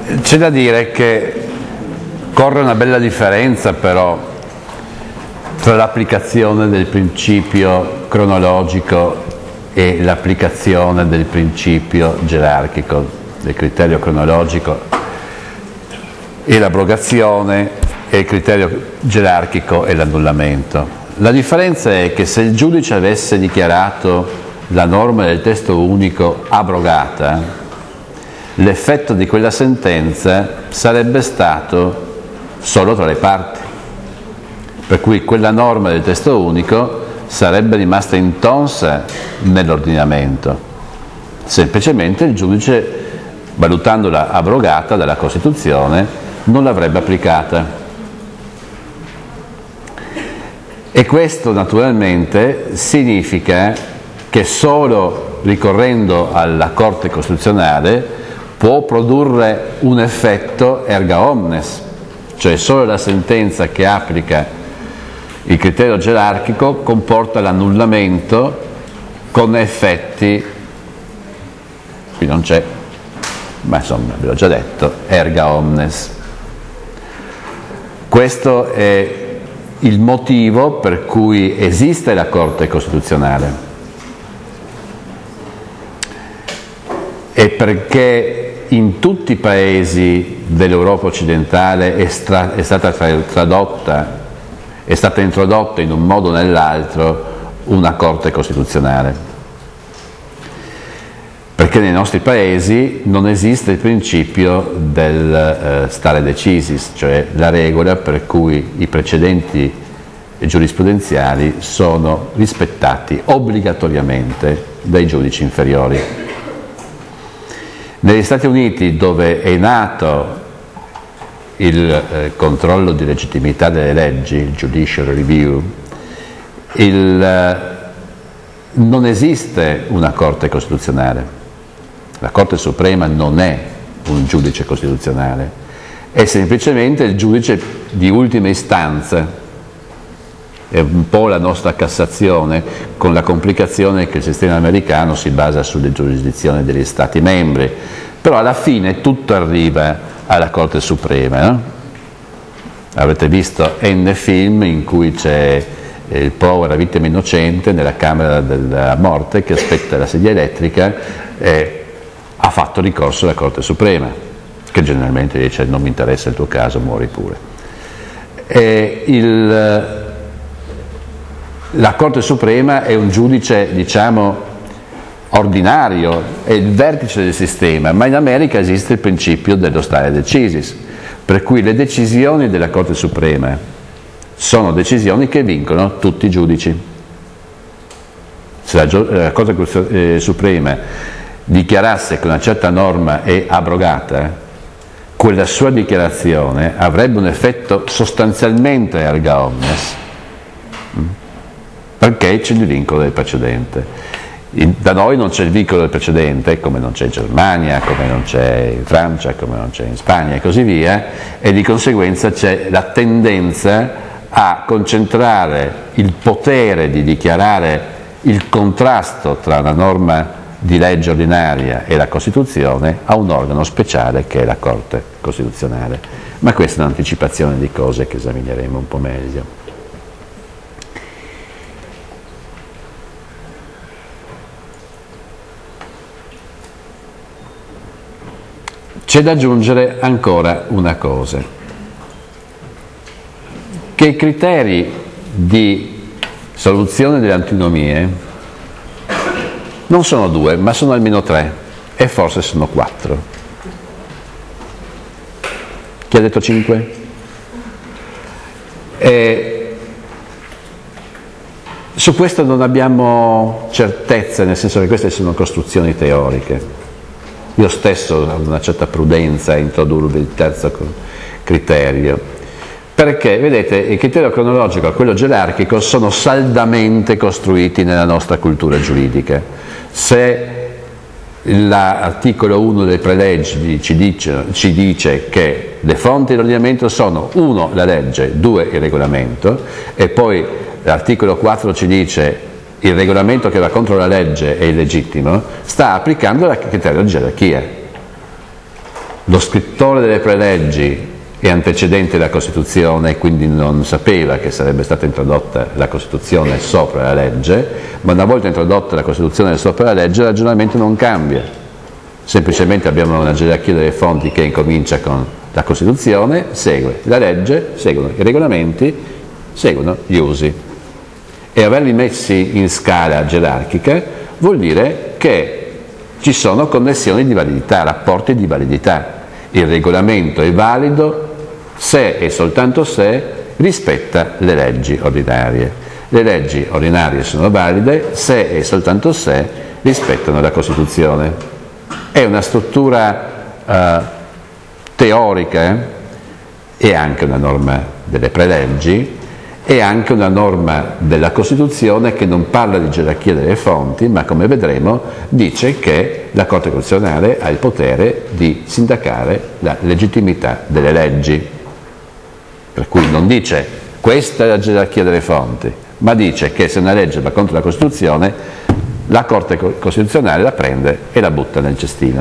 C'è da dire che corre una bella differenza però tra l'applicazione del principio cronologico e l'applicazione del principio gerarchico, del criterio cronologico, e l'abrogazione, e il criterio gerarchico e l'annullamento. La differenza è che se il giudice avesse dichiarato la norma del testo unico abrogata, l'effetto di quella sentenza sarebbe stato solo tra le parti, per cui quella norma del testo unico sarebbe rimasta intonsa nell'ordinamento. Semplicemente il giudice, valutandola abrogata dalla Costituzione, non l'avrebbe applicata. E questo naturalmente significa che solo ricorrendo alla Corte Costituzionale può produrre un effetto erga omnes, cioè solo la sentenza che applica il criterio gerarchico comporta l'annullamento con effetti, qui non c'è, ma insomma ve l'ho già detto, erga omnes. Questo è il motivo per cui esiste la Corte Costituzionale, e perché in tutti i paesi dell'Europa occidentale è stata introdotta in un modo o nell'altro una Corte Costituzionale, perché nei nostri paesi non esiste il principio del stare decisis, cioè la regola per cui i precedenti giurisprudenziali sono rispettati obbligatoriamente dai giudici inferiori. Negli Stati Uniti, dove è nato il controllo di legittimità delle leggi, il judicial review, non esiste una Corte Costituzionale. La Corte Suprema non è un giudice costituzionale, è semplicemente il giudice di ultima istanza. È un po' la nostra Cassazione, con la complicazione che il sistema americano si basa sulle giurisdizioni degli Stati membri, però alla fine tutto arriva alla Corte Suprema, no? Avete visto N film in cui c'è il povero vittima innocente nella camera della morte che aspetta la sedia elettrica e ha fatto ricorso alla Corte Suprema, che generalmente dice non mi interessa il tuo caso, muori pure. La Corte Suprema è un giudice, diciamo, ordinario, è il vertice del sistema, ma in America esiste il principio dello stare decisis, per cui le decisioni della Corte Suprema sono decisioni che vincono tutti i giudici. Se la Corte Suprema dichiarasse che una certa norma è abrogata, quella sua dichiarazione avrebbe un effetto sostanzialmente erga omnes, perché c'è il vincolo del precedente. Da noi non c'è il vincolo del precedente, come non c'è in Germania, come non c'è in Francia, come non c'è in Spagna e così via, e di conseguenza c'è la tendenza a concentrare il potere di dichiarare il contrasto tra una norma di legge ordinaria e la Costituzione a un organo speciale che è la Corte Costituzionale. Ma questa è un'anticipazione di cose che esamineremo un po' meglio. C'è da aggiungere ancora una cosa, che i criteri di soluzione delle antinomie non sono 2, ma sono almeno 3, e forse sono 4. Chi ha detto 5? Su questo non abbiamo certezze, nel senso che queste sono costruzioni teoriche. Io stesso ho una certa prudenza a introdurre il terzo criterio, perché, vedete, il criterio cronologico e quello gerarchico sono saldamente costruiti nella nostra cultura giuridica. Se l'articolo 1 delle preleggi ci dice che le fonti dell'ordinamento sono 1 la legge, 2 il regolamento, e poi l'articolo 4 ci dice il regolamento che va contro la legge è illegittimo, sta applicando il criterio di gerarchia. lo scrittore delle preleggi è antecedente alla Costituzione e quindi non sapeva che sarebbe stata introdotta la Costituzione sopra la legge, ma una volta introdotta la Costituzione sopra la legge il ragionamento non cambia, semplicemente abbiamo una gerarchia delle fonti che incomincia con la Costituzione, segue la legge, seguono i regolamenti, seguono gli usi, e averli messi in scala gerarchica vuol dire che ci sono connessioni di validità, rapporti di validità. Il regolamento è valido se e soltanto se rispetta le leggi ordinarie. Le leggi ordinarie sono valide se e soltanto se rispettano la Costituzione. È una struttura teorica, è anche una norma delle preleggi, è anche una norma della Costituzione che non parla di gerarchia delle fonti, ma come vedremo dice che la Corte Costituzionale ha il potere di sindacare la legittimità delle leggi. Per cui non dice questa è la gerarchia delle fonti, ma dice che se una legge va contro la Costituzione, la Corte Costituzionale la prende e la butta nel cestino.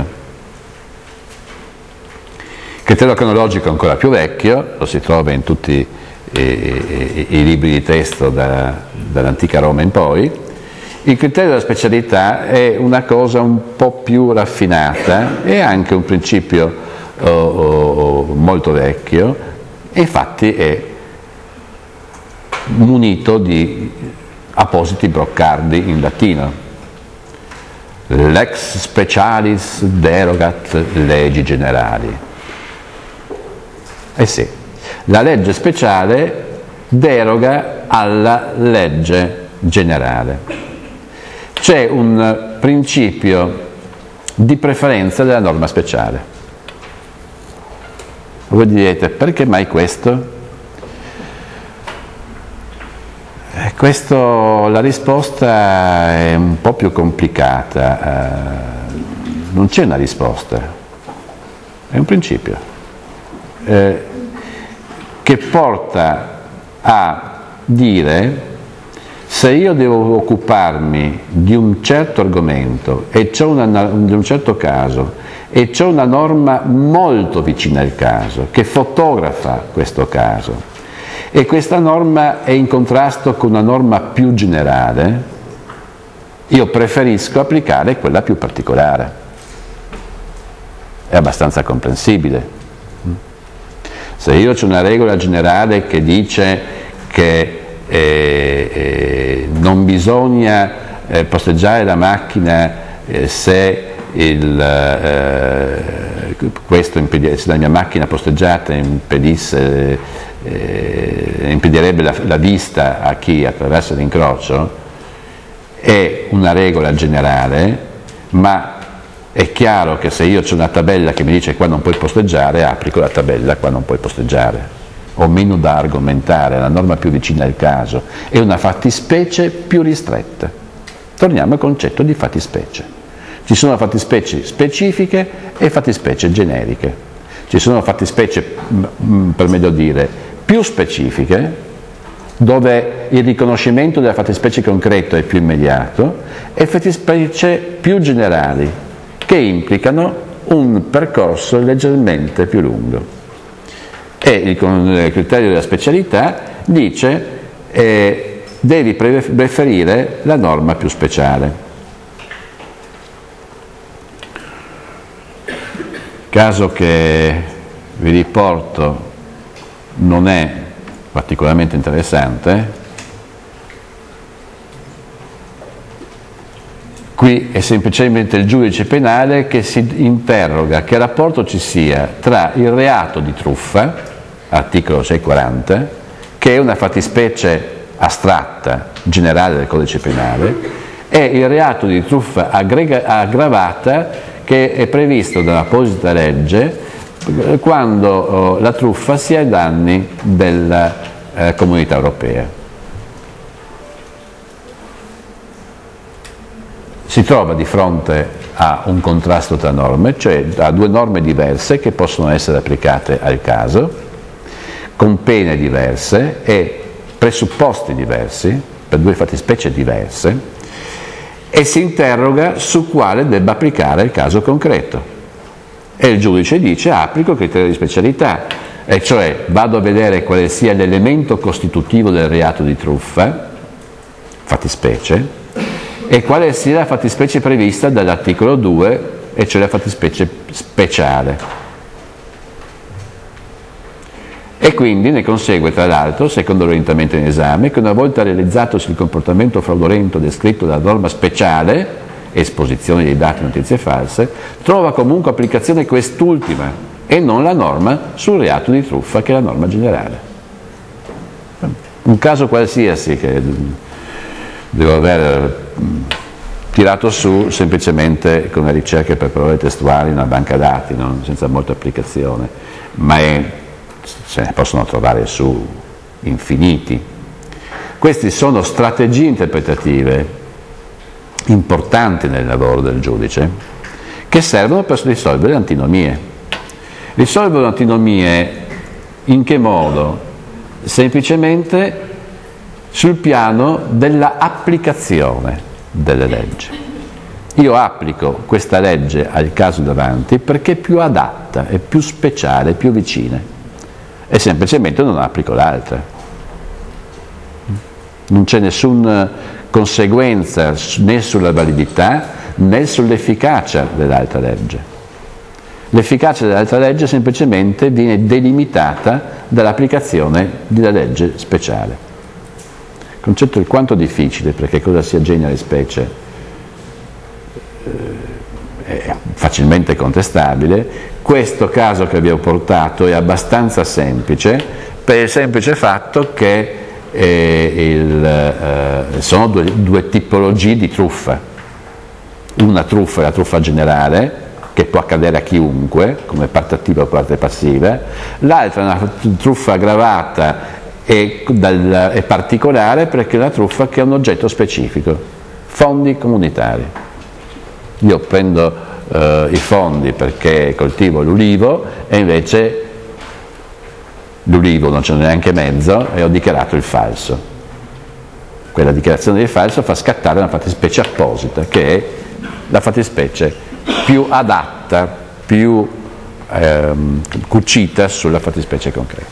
Il criterio cronologico è ancora più vecchio, lo si trova in tutti i libri di testo dall'antica Roma in poi. Il criterio della specialità è una cosa un po' più raffinata, è anche un principio molto vecchio, e infatti è munito di appositi broccardi in latino. Lex specialis derogat leggi generali. Eh sì, la legge speciale deroga alla legge generale. C'è un principio di preferenza della norma speciale. Voi direte, perché mai questo? La risposta è un po' più complicata. Non c'è una risposta, è un principio che porta a dire: se io devo occuparmi di un certo argomento e di un certo caso e c'è una norma molto vicina al caso che fotografa questo caso e questa norma è in contrasto con una norma più generale, io preferisco applicare quella più particolare. È abbastanza comprensibile. Se io c'è una regola generale che dice che non bisogna posteggiare la macchina se se la mia macchina posteggiata impedirebbe la vista a chi attraversa l'incrocio, è una regola generale, ma è chiaro che se io c'è una tabella che mi dice qua non puoi posteggiare, applico la tabella qua non puoi posteggiare. Ho meno da argomentare, la norma più vicina al caso, è una fattispecie più ristretta. Torniamo al concetto di fattispecie. Ci sono fattispecie specifiche e fattispecie generiche. Ci sono fattispecie, per meglio dire, più specifiche, dove il riconoscimento della fattispecie concreta è più immediato, e fattispecie più generali, che implicano un percorso leggermente più lungo. E il criterio della specialità dice devi preferire la norma più speciale. Caso che vi riporto non è particolarmente interessante, qui è semplicemente il giudice penale che si interroga che rapporto ci sia tra il reato di truffa, articolo 640, che è una fattispecie astratta, generale del codice penale, e il reato di truffa aggravata che è previsto da un'apposita legge quando la truffa sia ai danni della Comunità Europea. Si trova di fronte a un contrasto tra norme, cioè a due norme diverse che possono essere applicate al caso, con pene diverse e presupposti diversi, per due fattispecie diverse, e si interroga su quale debba applicare il caso concreto. E il giudice dice applico il criterio di specialità, e cioè vado a vedere quale sia l'elemento costitutivo del reato di truffa, fattispecie, e quale sia la fattispecie prevista dall'articolo 2, e cioè la fattispecie speciale. E quindi ne consegue, tra l'altro, secondo l'orientamento in esame, che una volta realizzatosi il comportamento fraudolento descritto dalla norma speciale, esposizione di dati e notizie false, trova comunque applicazione quest'ultima e non la norma sul reato di truffa, che è la norma generale. Un caso qualsiasi che devo aver tirato su semplicemente con le ricerche per parole testuali in una banca dati, no? Senza molta applicazione, ma se ne possono trovare su infiniti. Queste sono strategie interpretative importanti nel lavoro del giudice, che servono per risolvere le antinomie. Risolvono le antinomie in che modo? Semplicemente sul piano della applicazione delle leggi. Io applico questa legge al caso davanti perché è più adatta, è più speciale, è più vicina, e semplicemente non applico l'altra. Non c'è nessuna conseguenza né sulla validità né sull'efficacia dell'altra legge. L'efficacia dell'altra legge semplicemente viene delimitata dall'applicazione della legge speciale. Il concetto è quanto difficile, perché cosa sia genere e specie è facilmente contestabile. Questo caso che abbiamo portato è abbastanza semplice, per il semplice fatto che sono due tipologie di truffa. Una truffa è la truffa generale, che può accadere a chiunque, come parte attiva o parte passiva. L'altra è una truffa aggravata e particolare, perché è una truffa che ha un oggetto specifico, fondi comunitari. Io prendo i fondi perché coltivo l'ulivo e invece l'ulivo non ce n'è neanche mezzo e ho dichiarato il falso. Quella dichiarazione di falso fa scattare una fattispecie apposita, che è la fattispecie più adatta, più cucita sulla fattispecie concreta.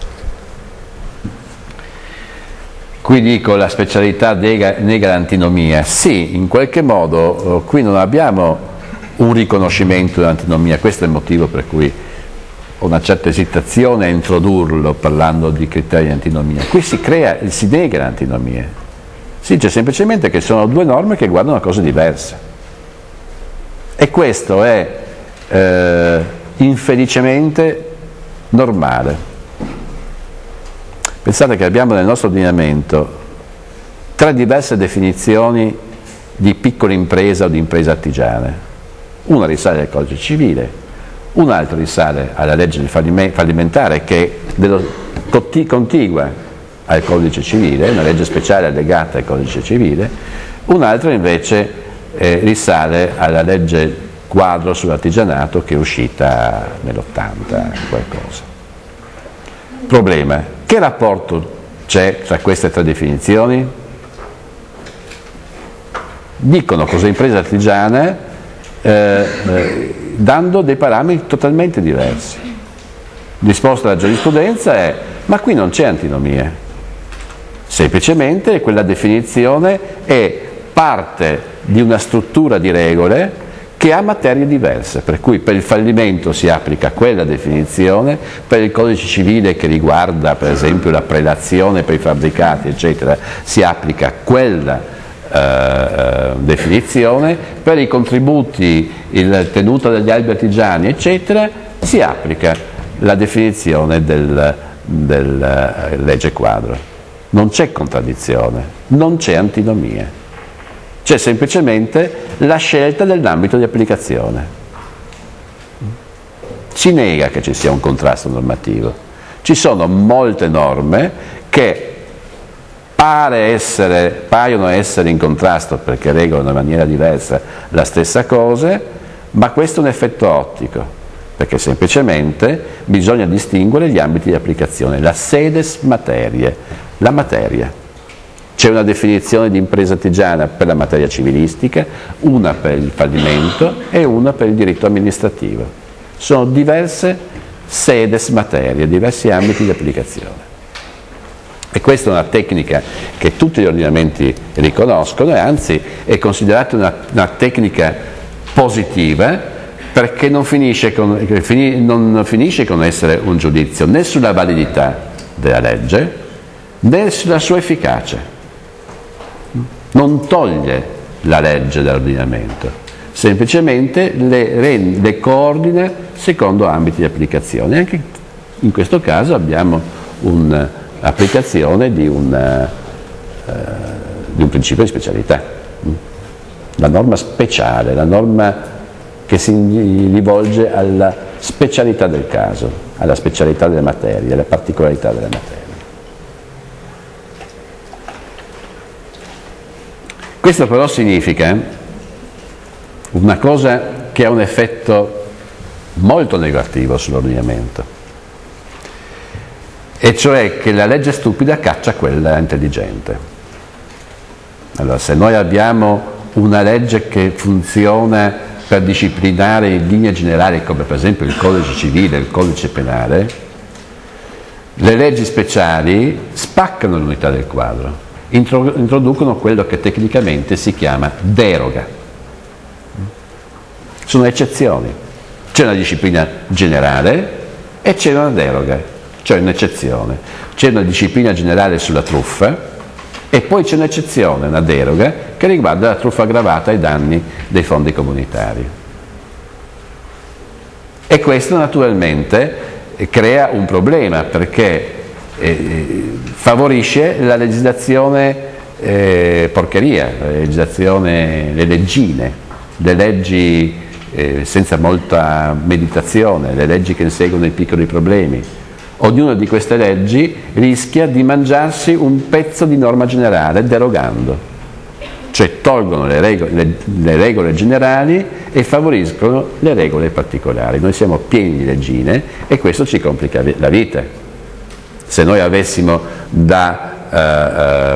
Qui dico la specialità nega l'antinomia. Sì, in qualche modo qui non abbiamo un riconoscimento dell'antinomia, questo è il motivo per cui ho una certa esitazione a introdurlo parlando di criteri di antinomia. Qui si nega l'antinomia. Si dice semplicemente che sono due norme che guardano a cose diverse. E questo è infelicemente normale. Pensate che abbiamo nel nostro ordinamento 3 diverse definizioni di piccola impresa o di impresa artigiana. Una risale al codice civile, un'altra risale alla legge fallimentare, che è contigua al codice civile, una legge speciale allegata al codice civile, un'altra invece risale alla legge quadro sull'artigianato, che è uscita nell'80 qualcosa. Problema: che rapporto c'è tra queste 3 definizioni? Dicono cos'è impresa artigiana dando dei parametri totalmente diversi. La risposta della giurisprudenza è: ma qui non c'è antinomia, semplicemente quella definizione è parte di una struttura di regole che ha materie diverse, per cui per il fallimento si applica quella definizione, per il codice civile che riguarda per esempio la prelazione per i fabbricati eccetera si applica quella definizione, per i contributi, il tenuta degli albi artigiani eccetera si applica la definizione del legge quadro. Non c'è contraddizione, non c'è antinomia. C'è semplicemente la scelta dell'ambito di applicazione. Si nega che ci sia un contrasto normativo. Ci sono molte norme che paiono essere in contrasto perché regolano in maniera diversa la stessa cosa, ma questo è un effetto ottico, perché semplicemente bisogna distinguere gli ambiti di applicazione, la sedes materiae, la materia. C'è una definizione di impresa artigiana per la materia civilistica, una per il fallimento e una per il diritto amministrativo. sono diverse sedes materie, diversi ambiti di applicazione. E questa è una tecnica che tutti gli ordinamenti riconoscono e anzi è considerata una tecnica positiva, perché non finisce con essere un giudizio né sulla validità della legge né sulla sua efficacia. Non toglie la legge dall'ordinamento, semplicemente le coordina secondo ambiti di applicazione. Anche in questo caso abbiamo un'applicazione di un principio di specialità. La norma speciale, la norma che si rivolge alla specialità del caso, alla specialità delle materie, alle particolarità delle materie. Questo però significa una cosa che ha un effetto molto negativo sull'ordinamento, e cioè che la legge stupida caccia quella intelligente. Allora, se noi abbiamo una legge che funziona per disciplinare in linee generali, come per esempio il codice civile, il codice penale, le leggi speciali spaccano l'unità del quadro, introducono quello che tecnicamente si chiama deroga. Sono eccezioni. C'è una disciplina generale e c'è una deroga, cioè un'eccezione. C'è una disciplina generale sulla truffa e poi c'è un'eccezione, una deroga, che riguarda la truffa aggravata ai danni dei fondi comunitari. E questo naturalmente crea un problema, perché favorisce la legislazione porcheria, la legislazione, le leggine, le leggi senza molta meditazione, le leggi che inseguono i piccoli problemi. Ognuna di queste leggi rischia di mangiarsi un pezzo di norma generale derogando, cioè tolgono le regole generali e favoriscono le regole particolari. Noi siamo pieni di leggine e questo ci complica la vita. Se noi avessimo da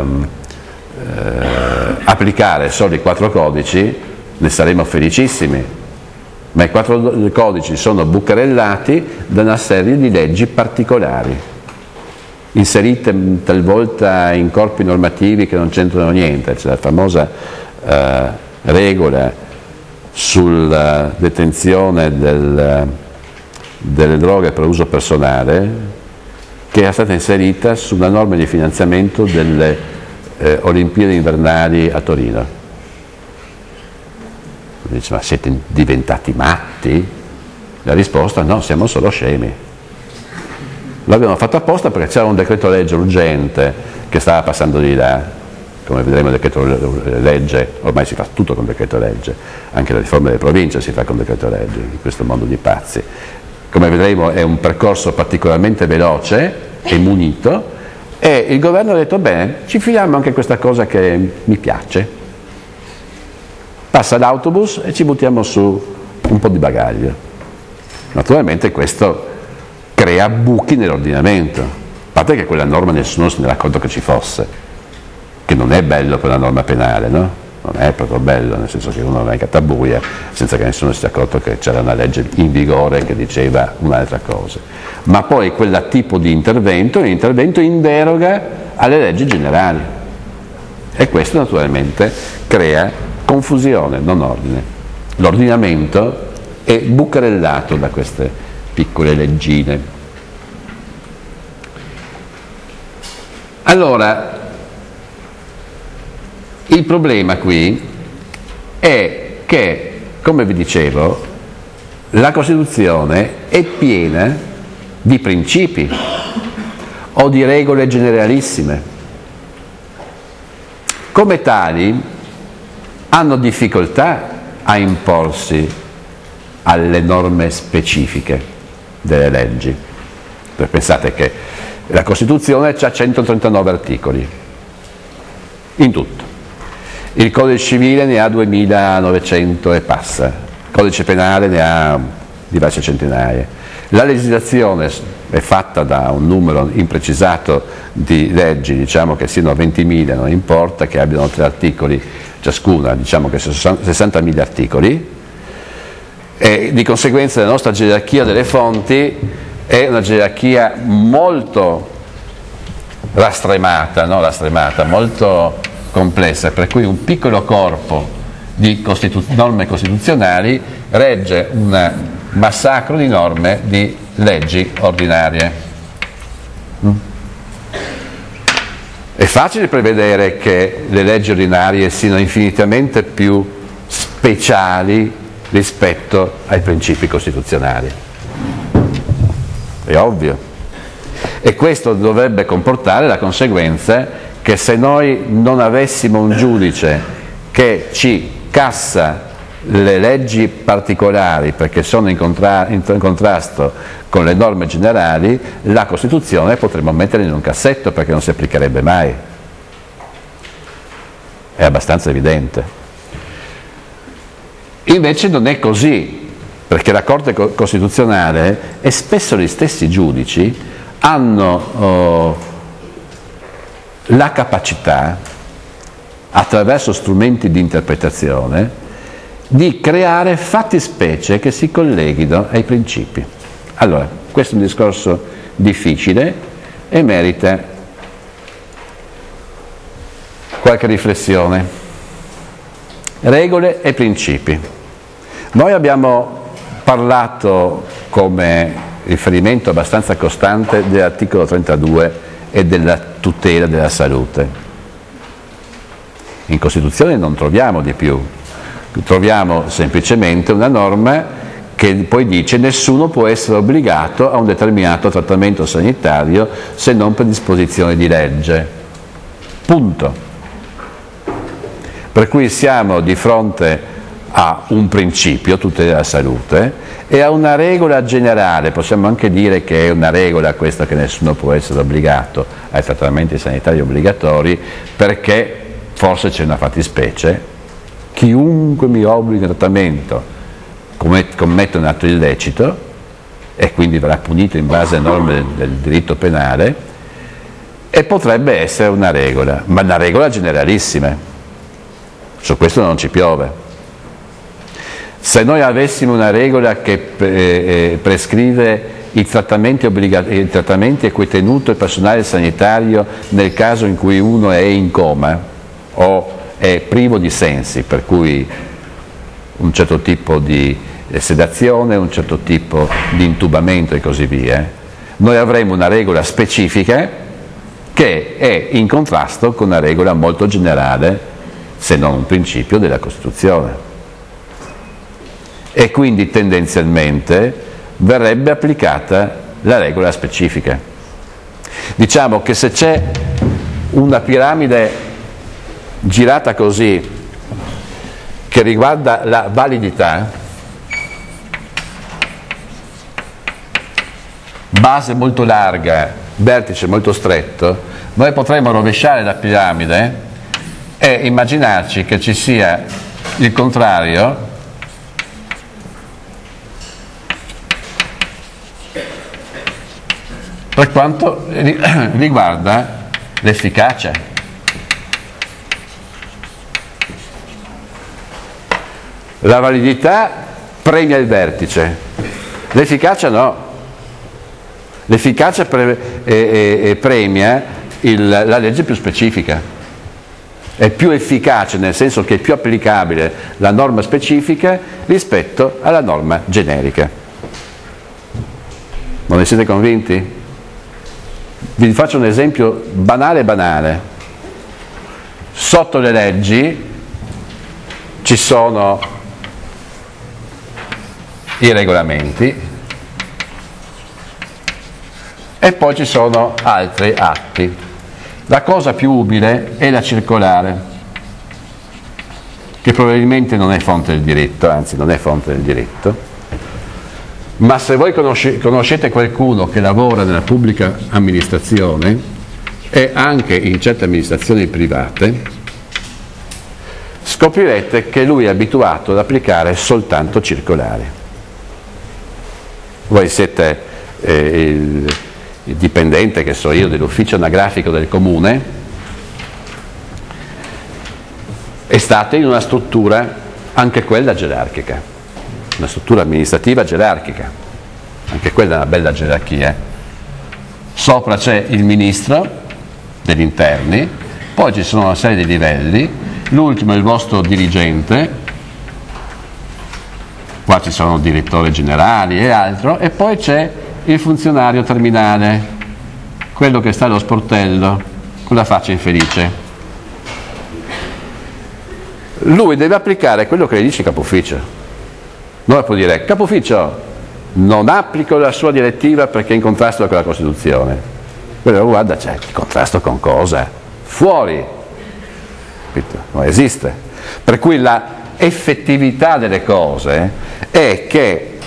applicare solo i 4 codici ne saremmo felicissimi, ma i 4 codici sono bucherellati da una serie di leggi particolari, inserite talvolta in corpi normativi che non c'entrano niente. C'è la famosa regola sulla detenzione delle droghe per uso personale, che era stata inserita su una norma di finanziamento delle Olimpiadi invernali a Torino. Dice, ma siete diventati matti? La risposta: no, siamo solo scemi. L'abbiamo fatto apposta perché c'era un decreto legge urgente che stava passando di là. Come vedremo, il decreto legge, ormai si fa tutto con decreto legge, anche la riforma delle province si fa con decreto legge, in questo mondo di pazzi. Come vedremo è un percorso particolarmente veloce e munito, e il governo ha detto: bene, ci filiamo anche questa cosa che mi piace. Passa l'autobus e ci buttiamo su un po' di bagaglio. Naturalmente questo crea buchi nell'ordinamento, a parte che quella norma nessuno se ne era accorto che ci fosse, che non è bello per la norma penale, no? Non è proprio bello, nel senso che uno va in catabuia senza che nessuno si sia accorto che c'era una legge in vigore che diceva un'altra cosa. Ma poi quel tipo di intervento è un intervento in deroga alle leggi generali, e questo naturalmente crea confusione, non ordine. L'ordinamento è bucherellato da queste piccole leggine. Allora, il problema qui è che, come vi dicevo, la Costituzione è piena di principi o di regole generalissime. Come tali hanno difficoltà a imporsi alle norme specifiche delle leggi. Pensate che la Costituzione ha 139 articoli, in tutto. Il Codice Civile ne ha 2900 e passa, il Codice Penale ne ha diverse centinaia. La legislazione è fatta da un numero imprecisato di leggi, diciamo che siano 20.000, non importa, che abbiano 3 articoli ciascuna, diciamo che 60.000 articoli, E di conseguenza la nostra gerarchia delle fonti è una gerarchia molto rastremata, no? Rastremata, molto complessa, per cui un piccolo corpo di norme costituzionali regge un massacro di norme di leggi ordinarie. È facile prevedere che le leggi ordinarie siano infinitamente più speciali rispetto ai principi costituzionali. È ovvio. E questo dovrebbe comportare la conseguenza che se noi non avessimo un giudice che ci cassa le leggi particolari perché sono in contrasto con le norme generali, la Costituzione potremmo metterla in un cassetto perché non si applicherebbe mai. È abbastanza evidente. Invece non è così, perché la Corte Costituzionale e spesso gli stessi giudici hanno la capacità, attraverso strumenti di interpretazione, di creare fattispecie che si colleghino ai principi. Allora, questo è un discorso difficile e merita qualche riflessione. Regole e principi. Noi abbiamo parlato come riferimento abbastanza costante dell'articolo 32 e della tutela della salute. In Costituzione non troviamo di più. Troviamo semplicemente una norma che poi dice nessuno può essere obbligato a un determinato trattamento sanitario se non per disposizione di legge. Punto. Per cui siamo di fronte a un principio, tutela della salute, e a una regola generale, possiamo anche dire che è una regola questa che nessuno può essere obbligato ai trattamenti sanitari obbligatori, perché forse c'è una fattispecie. Chiunque mi obbliga a trattamento commette un atto illecito e quindi verrà punito in base a norme del diritto penale, e potrebbe essere una regola, ma una regola generalissima. Su questo non ci piove. Se noi avessimo una regola che prescrive i trattamenti a cui è tenuto il personale sanitario nel caso in cui uno è in coma o è privo di sensi, per cui un certo tipo di sedazione, un certo tipo di intubamento e così via, noi avremo una regola specifica che è in contrasto con una regola molto generale, se non un principio della Costituzione. E quindi tendenzialmente verrebbe applicata la regola specifica. Diciamo che se c'è una piramide girata così, che riguarda la validità, base molto larga, vertice molto stretto, noi potremmo rovesciare la piramide e immaginarci che ci sia il contrario, per quanto riguarda l'efficacia. La validità premia il vertice, l'efficacia no. L'efficacia premia la legge più specifica. È più efficace nel senso che è più applicabile la norma specifica rispetto alla norma generica. Non ne siete convinti? Vi faccio un esempio banale. Sotto le leggi ci sono i regolamenti e poi ci sono altri atti. La cosa più umile è la circolare, che probabilmente non è fonte del diritto, anzi non è fonte del diritto, ma se voi conoscete qualcuno che lavora nella pubblica amministrazione e anche in certe amministrazioni private, scoprirete che lui è abituato ad applicare soltanto circolari. Voi siete il dipendente, che so io, dell'ufficio anagrafico del comune e state in una struttura, anche quella gerarchica. una struttura amministrativa gerarchica, anche quella è una bella gerarchia. Sopra c'è il ministro degli interni, poi ci sono una serie di livelli, l'ultimo è il vostro dirigente, qua ci sono direttori generali e altro, e poi c'è il funzionario terminale, quello che sta allo sportello con la faccia infelice. Lui deve applicare quello che gli dice il capo ufficio. Non può dire: capo ufficio, non applico la sua direttiva perché è in contrasto con la Costituzione. Quello guarda, c'è il contrasto con cosa? Fuori. Non esiste. Per cui la effettività delle cose è che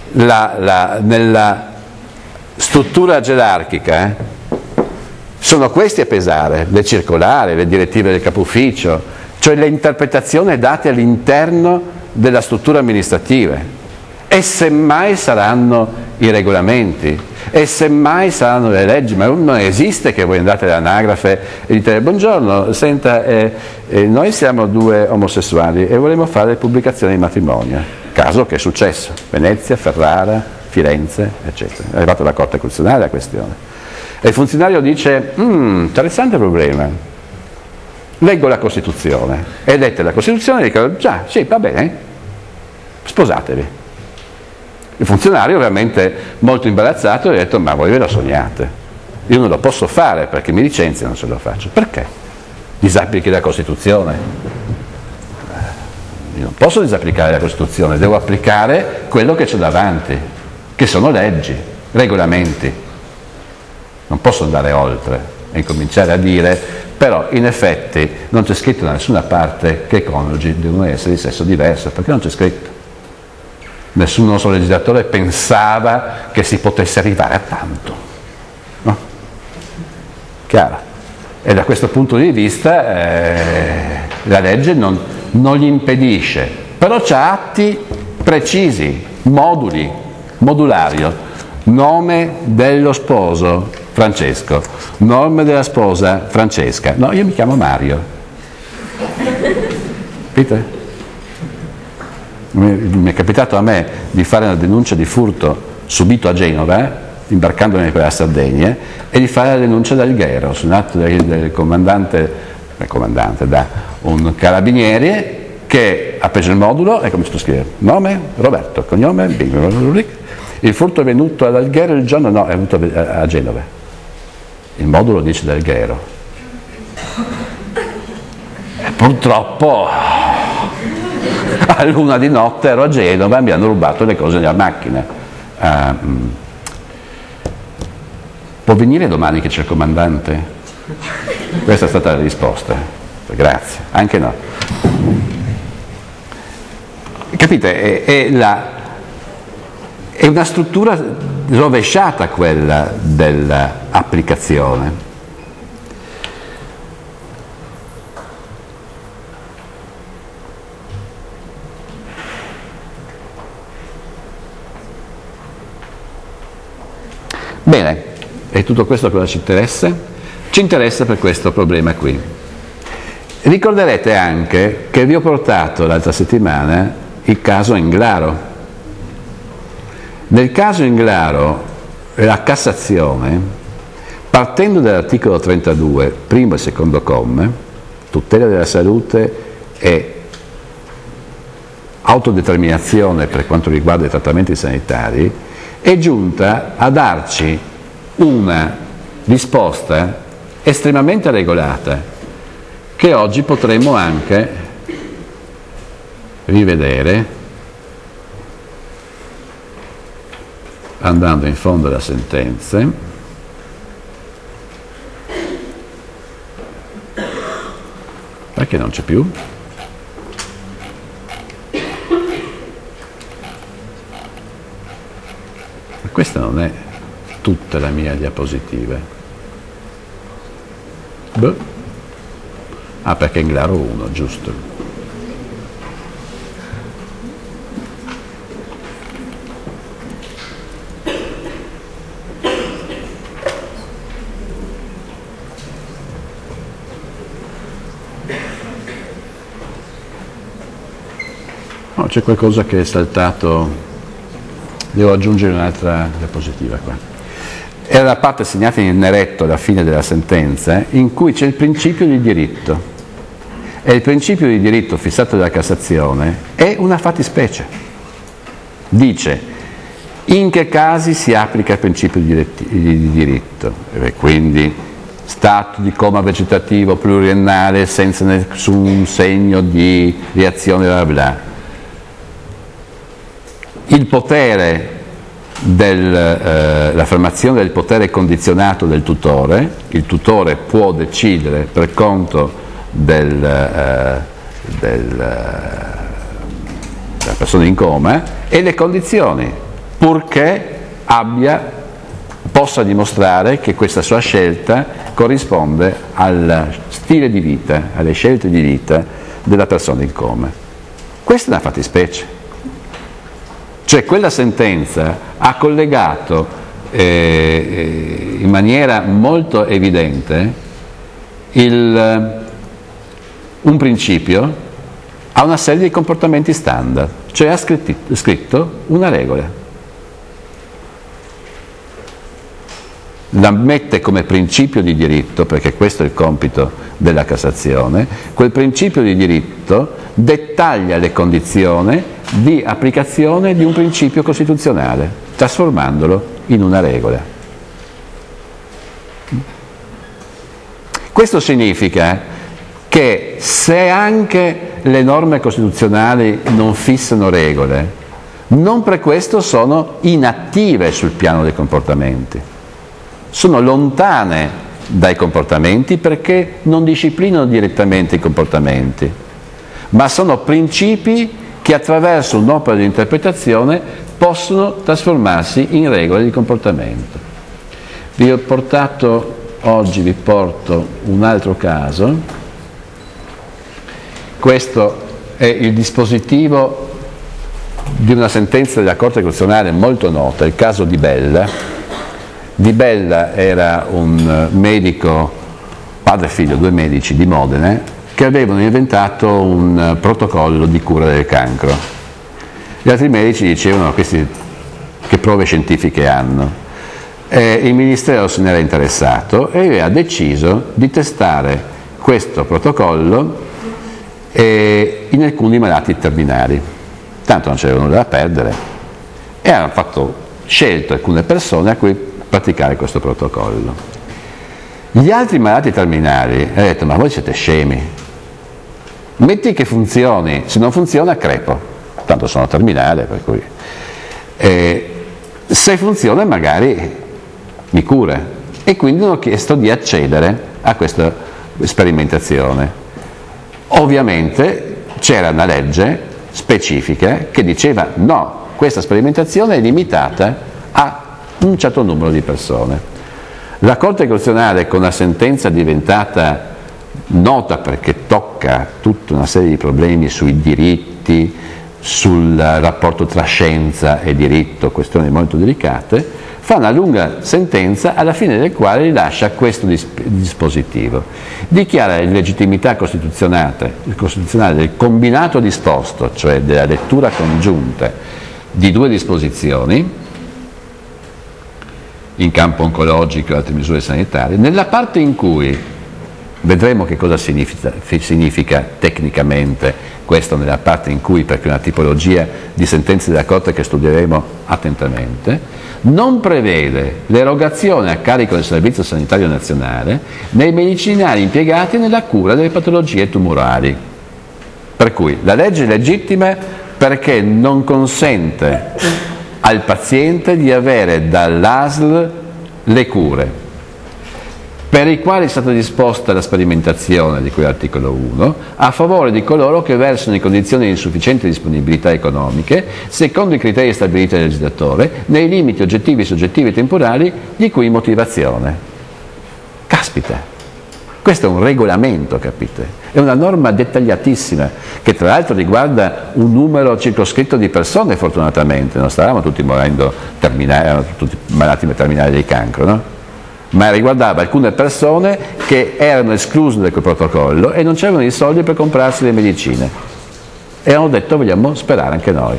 nella struttura gerarchica sono questi a pesare, le circolari, le direttive del capo ufficio, cioè le interpretazioni date all'interno della struttura amministrativa, e semmai saranno i regolamenti, e semmai saranno le leggi, ma non esiste che voi andate all'anagrafe e dite: buongiorno, senta, noi siamo due omosessuali e vogliamo fare pubblicazione di matrimonio. Caso che è successo, Venezia, Ferrara, Firenze, eccetera. È arrivata la Corte Costituzionale la questione. E il funzionario dice: interessante problema. Leggo la Costituzione, e lette la Costituzione e dico: già, sì, va bene, sposatevi. Il funzionario, ovviamente molto imbarazzato, ha detto: ma voi ve lo sognate, io non lo posso fare perché mi licenziano se lo faccio. Perché? Disapplichi la Costituzione? Io non posso disapplicare la Costituzione, devo applicare quello che c'è davanti, che sono leggi, regolamenti. Non posso andare oltre e incominciare a dire: però in effetti non c'è scritto da nessuna parte che i coniugi devono essere di sesso diverso, perché non c'è scritto. Nessun nostro legislatore pensava che si potesse arrivare a tanto, no? Chiaro? E da questo punto di vista la legge non gli impedisce, però c'ha atti precisi, modulario, nome dello sposo Francesco, nome della sposa Francesca. No, io mi chiamo Mario. Capite? Mi è capitato a me di fare una denuncia di furto subito a Genova, imbarcandomi per la Sardegna, e di fare la denuncia da Alghero, su un atto del comandante, da un carabiniere, che ha preso il modulo e ha cominciato a scrivere: nome Roberto, cognome Bing. Il furto è venuto ad Alghero il giorno, no, è venuto a Genova. Il modulo dice d'Alghero. E purtroppo a luna di notte ero a Genova e mi hanno rubato le cose della macchina. Può venire domani che c'è il comandante? Questa è stata la risposta. Grazie. Anche no. Capite? È una struttura rovesciata quella dell'applicazione. Bene, e tutto questo cosa ci interessa? Ci interessa per questo problema qui. Ricorderete anche che vi ho portato l'altra settimana il caso Englaro. Nel caso Englaro, la Cassazione, partendo dall'articolo 32, primo e secondo comma, tutela della salute e autodeterminazione per quanto riguarda i trattamenti sanitari, è giunta a darci una risposta estremamente regolata, che oggi potremmo anche rivedere andando in fondo alla sentenza. Perché non c'è più? Ma questa non è tutta la mia diapositiva. Ah, perché in Englaro 1, giusto. c'è qualcosa che è saltato, devo aggiungere un'altra diapositiva qua. Era la parte segnata in neretto alla fine della sentenza, in cui c'è il principio di diritto. E il principio di diritto fissato dalla Cassazione è una fattispecie. Dice in che casi si applica il principio di diritto, e quindi stato di coma vegetativo pluriennale senza nessun segno di reazione bla bla. Il potere l'affermazione del potere condizionato del tutore, il tutore può decidere per conto della persona in coma, e le condizioni, purché possa dimostrare che questa sua scelta corrisponde al stile di vita, alle scelte di vita della persona in coma. Questa è una fattispecie. Cioè quella sentenza ha collegato in maniera molto evidente un principio a una serie di comportamenti standard, cioè ha scritto una regola. La mette come principio di diritto, perché questo è il compito della Cassazione. Quel principio di diritto dettaglia le condizioni di applicazione di un principio costituzionale, trasformandolo in una regola. Questo significa che se anche le norme costituzionali non fissano regole, non per questo sono inattive sul piano dei comportamenti. Sono lontane dai comportamenti perché non disciplinano direttamente i comportamenti, ma sono principi che attraverso un'opera di interpretazione possono trasformarsi in regole di comportamento. Vi porto un altro caso. Questo è il dispositivo di una sentenza della Corte Costituzionale molto nota, il caso Di Bella. Di Bella era un medico, padre e figlio, due medici di Modena, che avevano inventato un protocollo di cura del cancro. Gli altri medici dicevano: questi che prove scientifiche hanno? Il Ministero se ne era interessato e aveva deciso di testare questo protocollo in alcuni malati terminali. Tanto non c'era nulla da perdere e hanno scelto alcune persone a cui praticare questo protocollo. Gli altri malati terminali hanno detto: ma voi siete scemi, metti che funzioni, se non funziona crepo, tanto sono terminale, per cui se funziona magari mi cura. E quindi hanno chiesto di accedere a questa sperimentazione. Ovviamente c'era una legge specifica che diceva no, questa sperimentazione è limitata a un certo numero di persone. La Corte Costituzionale, con una sentenza diventata nota perché tocca tutta una serie di problemi sui diritti, sul rapporto tra scienza e diritto, questioni molto delicate, fa una lunga sentenza alla fine del quale rilascia questo dispositivo. Dichiara l'illegittimità costituzionale del combinato disposto, cioè della lettura congiunta di due disposizioni, in campo oncologico e altre misure sanitarie, nella parte in cui, vedremo che cosa significa tecnicamente questo nella parte in cui, perché è una tipologia di sentenze della Corte che studieremo attentamente, non prevede l'erogazione a carico del Servizio Sanitario Nazionale nei medicinali impiegati nella cura delle patologie tumorali. Per cui la legge è legittima perché non consente al paziente di avere dall'ASL le cure per i quali è stata disposta la sperimentazione di cui articolo 1 a favore di coloro che versano in condizioni di insufficiente disponibilità economiche secondo i criteri stabiliti dal legislatore nei limiti oggettivi, soggettivi e temporali di cui motivazione. Caspita, questo è un regolamento, capite? È una norma dettagliatissima che tra l'altro riguarda un numero circoscritto di persone, fortunatamente, non stavamo tutti morendo terminali, erano tutti malati terminali di cancro, no? Ma riguardava alcune persone che erano escluse da quel protocollo e non c'erano i soldi per comprarsi le medicine. e hanno detto vogliamo sperare anche noi.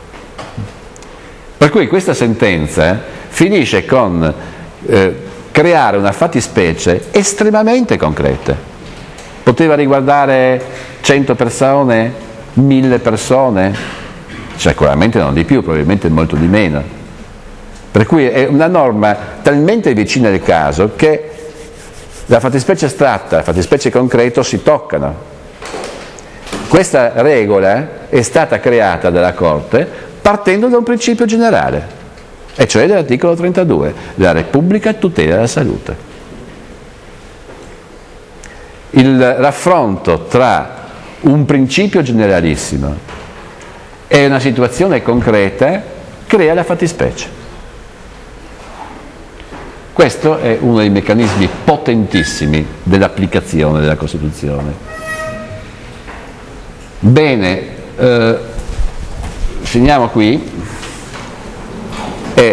Per cui questa sentenza finisce con creare una fattispecie estremamente concreta. Poteva riguardare 100 persone, 1000 persone, sicuramente non di più, probabilmente molto di meno. Per cui è una norma talmente vicina al caso che la fattispecie astratta e la fattispecie concreto si toccano. Questa regola è stata creata dalla Corte partendo da un principio generale, e cioè dall'articolo 32, la Repubblica tutela la salute. Il raffronto tra un principio generalissimo e una situazione concreta crea la fattispecie. Questo è uno dei meccanismi potentissimi dell'applicazione della Costituzione. Bene, finiamo qui.